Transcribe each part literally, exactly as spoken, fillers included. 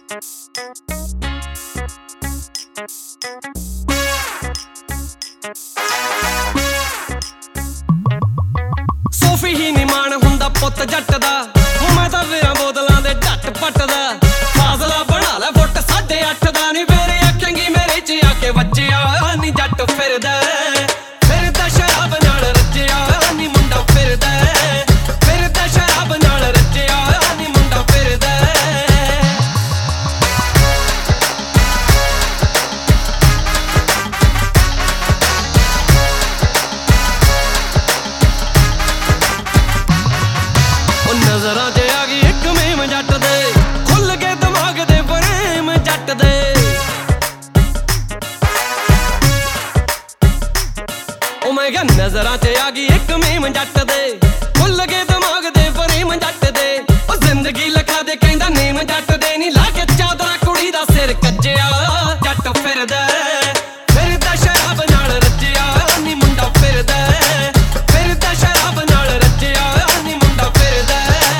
ਸੋਫੀ ਹੀ ਨੀ ਮਾਣ ਹੁੰਦਾ ਪੁੱਤ ਜੱਟ ਦਾ, ਮੈਂ ਤਾਂ ਵੀਰਾਂ ਬੋਤਲਾਂ ਦੇ ਢੱਟ ਪੱਟ ਦਾ। ਫਾਜ਼ਲਾ ਬਣਾ ਲੈ ਫੁੱਟ ਸਾਢੇ ਅੱਠ ਦਾ, ਨੀ ਫੇਰ ਆਖੇਂਗੀ ਮੇਰੇ ਚ ਆ ਕੇ ਵੱਜਿਆ ਨੀ ਜੱਟ ਫਿਰਦਾ ਫਿਰਦਾ ਸ਼ਰਾਬ ਨਾਲ ਰੱਜਿਆ ਨੀ ਮੁੰਡਾ ਫਿਰਦਾ ਫਿਰਦਾ ਸ਼ਰਾਬ ਨਾਲ ਰੱਜਿਆ ਨੀ ਮੁੰਡਾ ਫਿਰਦਾ। ਉਹ ਨਜ਼ਰਾਂ 'ਚ ਆ ਗਈ ਇੱਕ ਮੇਮ ਜੱਟ ਦੇ, ਖੁੱਲ ਕੇ ਦਿਮਾਗ ਦੇ ਫਰੇਮ ਜੱਟ ਦੇ। ਉਹ ਮੈਂ ਕਿਹਾ ਨਜ਼ਰਾਂ 'ਚ ਆ ਗਈ ਇੱਕ ਮੇਮ ਜੱਟ ਦੇ, ਖੁੱਲ ਕੇ ਦਿਮਾਗ ਦੇ ਫਰੇਮ ਜੱਟ ਦੇ। ਉਹ ਜ਼ਿੰਦਗੀ ਲਖਾ ਦੇ ਕਹਿੰਦਾ ਨੇਮ ਜੱਟ ਦੇ, ਨੀ ਲਾ ਕੇ ਚਾਦਰਾ ਕੁੜੀ ਦਾ ਸਿਰ ਕੱਜਿਆ ਜੱਟ ਫਿਰਦਾ ਫਿਰਦਾ ਸ਼ਰਾਬ ਨਾਲ ਰੱਜਿਆ ਨੀ ਮੁੰਡਾ ਫਿਰਦਾ ਫਿਰਦਾ ਸ਼ਰਾਬ ਨਾਲ ਰੱਜਿਆ ਨੀ ਮੁੰਡਾ ਫਿਰਦਾ।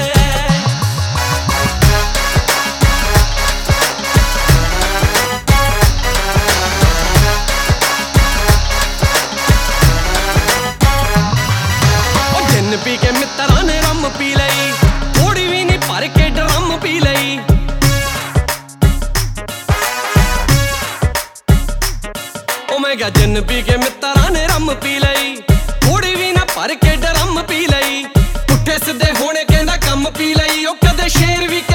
ਉਹ ਜਿੰਨ ਪੀ ਕੇ ਮਿੱਤਰਾਂ ਨੇ ਰੰਮ ਪੀ ਲਈ, ਥੋੜੀ ਵੀ ਨੀ ਭਰ ਕੇ ਡਰਮ ਪੀ ਲਈ। ਉਹ ਮੈਂ ਕਿਹਾ ਜਿੰਨ ਪੀ ਕੇ ਮਿੱਤਰਾਂ ਨੇ ਰੰਮ ਪੀ ਲਈ, ਥੋੜੀ ਵੀ ਨਾ ਭਰ ਕੇ ਡਰਮ ਪੀ ਲਈ। ਪੁੱਠੇ ਸਿੱਧੇ ਹੋਣੇ ਕਹਿੰਦਾ ਕੰਮ ਪੀ ਲਈ, ਉਹ ਕਦੇ ਸ਼ੇਰ ਵੀ